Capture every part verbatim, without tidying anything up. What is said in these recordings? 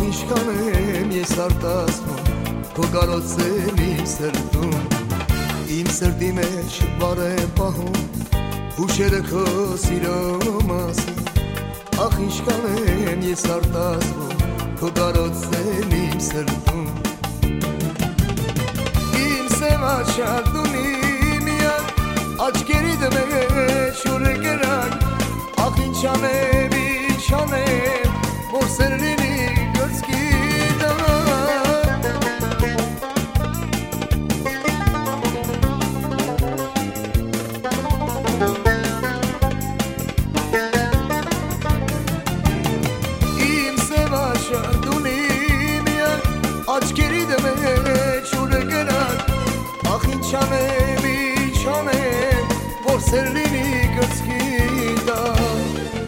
ինչքան եմ ես արտասվում քո կարոցել իմ սրտում իմ սրտի մեջ բար է պահում հուշերը քո սիրո մասին ախ ինչքան եմ ես արտասվում քո կարոցել իմ սրտում իմ սևաչար դունի միակ աչքերիդ մեջ ուր կերակ ախ ինչ անեմ ինչ անեմ որ սերլինի գրծքի դան իմ սևաշար դունի միակ աչքերիդ մեջ ուր կերակ ախ ինչ անեմ ինչ անեմ որ սերլինի գրծքի դան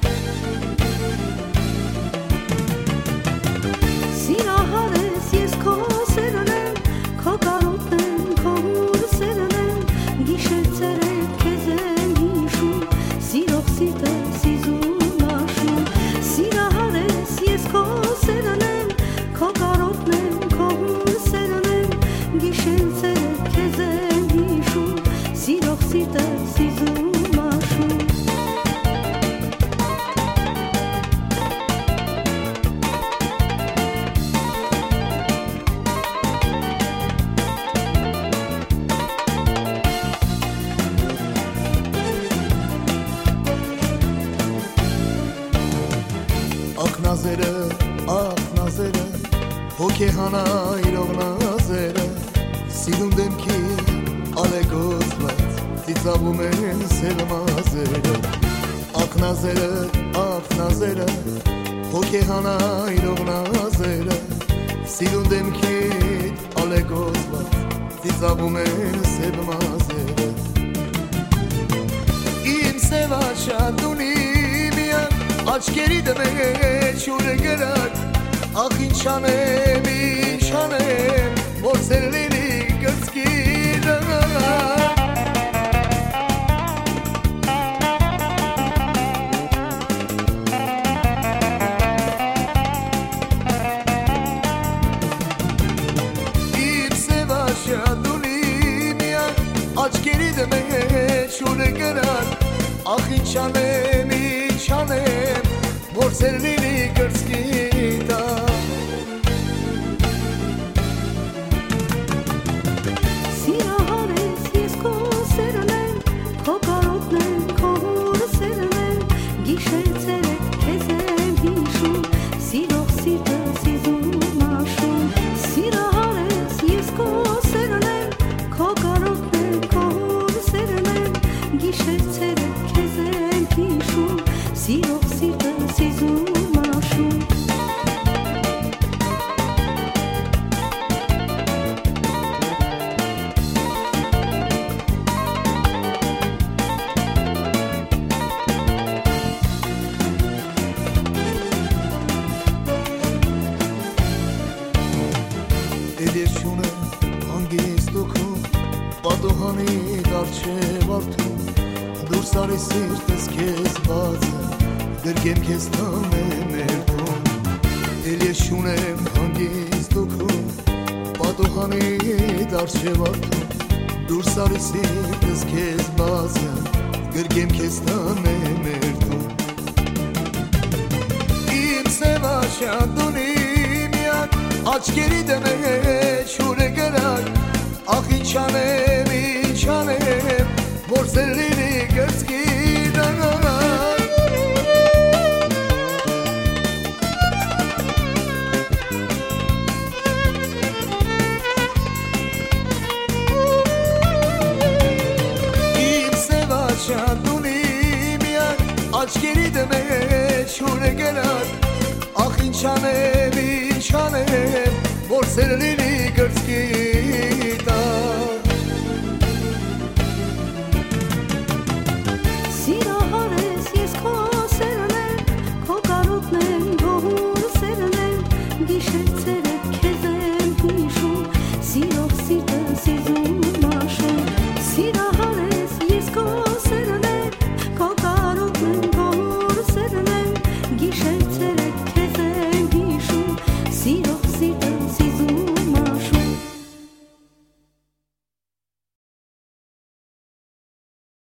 Նազերը, ախ նազերը, հոգ է հանայրող նազերը Սիրուն դեմքի ալեգոզված, ծիծաղում են սև մազերը Ախ նազերը, ախ նազերը, հոգ է հանայրող նազերը Սիրուն դեմքի ալեգոզված, ծիծաղում են սև մազերը Իմ սևաչար դունի աչքերիդ մեջ ուր կերակ ախ ինչ անեմ ինչ անեմ որ սերլինի գրծքի դան իմ սևաշար դունի միակ աչքերիդ մեջ ուր կերակ ախ ինչ անեմ ինչ անեմ որ սերլինի գրծքի դան Սիրահար ես ես քո սերն եմ քո կարոտն եմ քո հոր սերն եմ գիշեր ցերեկ քեզ եմ հիշում սիրող սիրտը սիզում աշում Սիրահար ես ես քո սերն եմ քո կարոտն եմ քո հոր սերն եմ գիշեր ցերեկ քեզ եմ հիշում սիրող սիրտը սիզում աշում Էլ ես չունեմ հանգիստ օգում պատոհանի դարձև արդում դուրս արի սիրտս քեզ բացը գրկեմ քեզ տանեմ երդում Էլ ես չունեմ հանգիստ օգում պատոհանի դարձև արդում դուրս արի սիրտս քեզ բացը գրկեմ քեզ տանեմ երդում Իմ սևաշար դունի միակ աչքերիդ մեջ ուր կերակ ախ ինչ անեմ ինչ անեմ որ սերլինի գրծքի դան Իմ սևաչար դունի միակ աչքերիդ մեջ ուր կերակ ախ ինչ անեմ ինչ անեմ որ սերլինի գրծքի դան Սիրահար ես ես քո սերն եմ քո կարոտն եմ